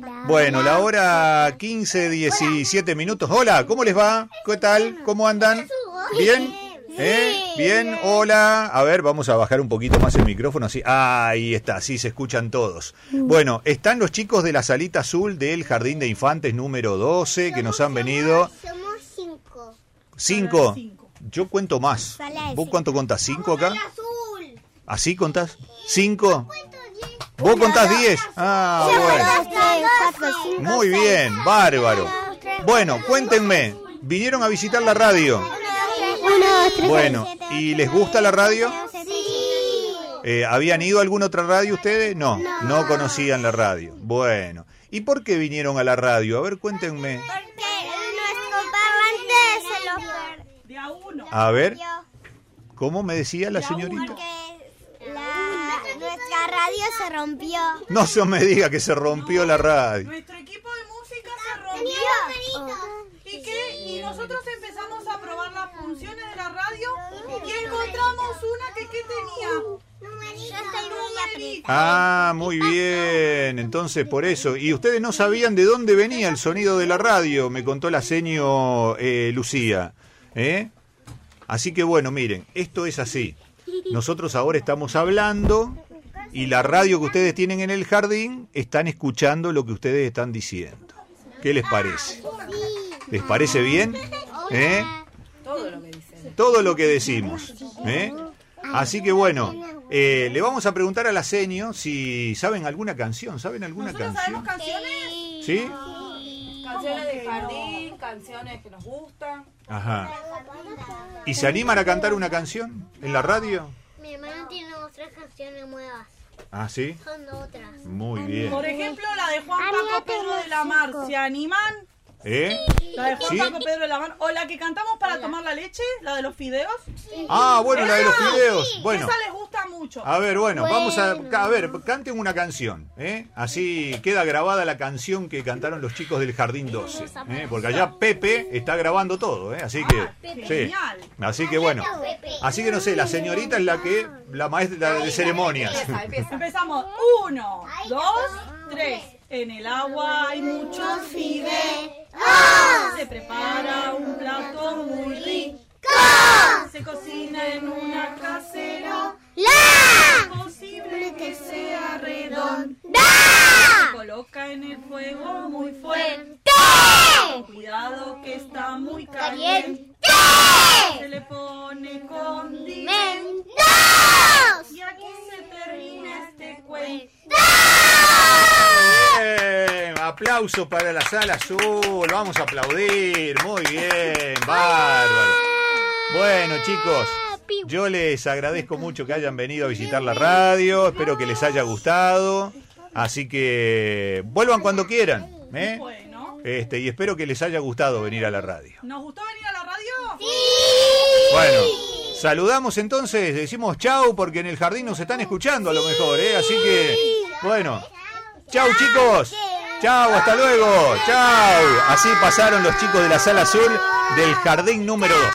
Bueno, la hora 15, 17 minutos. Hola, ¿cómo les va? ¿Qué tal? ¿Cómo andan? ¿Bien? Bien, hola. A ver, vamos a bajar un poquito más el micrófono. Así. Ahí está, sí se escuchan todos. Bueno, están los chicos de la salita azul del Jardín de Infantes número 12 que nos han venido. Somos 5. ¿5? Yo cuento más. ¿Vos cuánto contás? ¿5 acá? ¿Así contás? ¿5? ¿Vos contás 10? Ah, bueno. Muy bien, bárbaro. Bueno, cuéntenme. ¿Vinieron a visitar la radio? Bueno, ¿y les gusta la radio? Sí. ¿Habían ido a alguna otra radio ustedes? No conocían la radio. Bueno, ¿y por qué vinieron a la radio? A ver, cuéntenme. Porque nuestro parlante se lo perdió. A ver, ¿cómo me decía la señorita? Porque nuestra radio se rompió. No se me diga que se rompió la radio. Nuestro equipo de música se rompió. Y nosotros empezamos a probar las funciones de la radio y encontramos una que tenía. Ah, muy bien. Entonces, por eso. Y ustedes no sabían de dónde venía el sonido de la radio, me contó la seño Lucía. Así que bueno, miren, esto es así. Nosotros ahora estamos hablando y la radio que ustedes tienen en el jardín están escuchando lo que ustedes están diciendo. ¿Qué les parece? ¿Les parece bien? Todo lo que decimos. Así que bueno, le vamos a preguntar a la seño si saben alguna canción. ¿Saben alguna canción? ¿Sabemos canciones? ¿Sí? Canciones de jardín, canciones que nos gustan. Ajá. ¿Y se animan a cantar una canción en la radio? Mi hermano tiene otras canciones nuevas. Ah, ¿sí? Son otras. Muy bien. Por ejemplo, la de Juan Paco Pedro de la Mar. ¿Se animan? La de Juan ¿Sí? Paco Pedro de la Mar. O la que cantamos para tomar la leche, la de los fideos. Ah, bueno, la de los fideos. Bueno. Esa les gusta mucho. A ver, bueno, vamos a ver, canten una canción, así queda grabada la canción que cantaron los chicos del Jardín 12, porque allá Pepe está grabando todo, así que, sí, genial. así que bueno, así que no sé, la señorita es la maestra de ceremonias. Empezamos. 1, 2, 3. En el agua hay muchos fideos. Se prepara un plato muy rico. Se cocina en una casera. Es posible que sea redonda. Se coloca en el fuego muy fuerte. Cuidado que está muy caliente. Se le pone condimentos. Y aquí se termina este cuento. Aplausos para la sala azul, vamos a aplaudir, muy bien, bárbaro. Bueno, chicos, yo les agradezco mucho que hayan venido a visitar la radio, espero que les haya gustado, así que vuelvan cuando quieran, Bueno. y espero que les haya gustado venir a la radio. ¿Nos gustó venir a la radio? ¡Sí! Bueno, saludamos entonces, decimos chau porque en el jardín nos están escuchando a lo mejor, así que, bueno, chau chicos. Chau, hasta luego. Chau. Así pasaron los chicos de la sala azul del jardín número 2.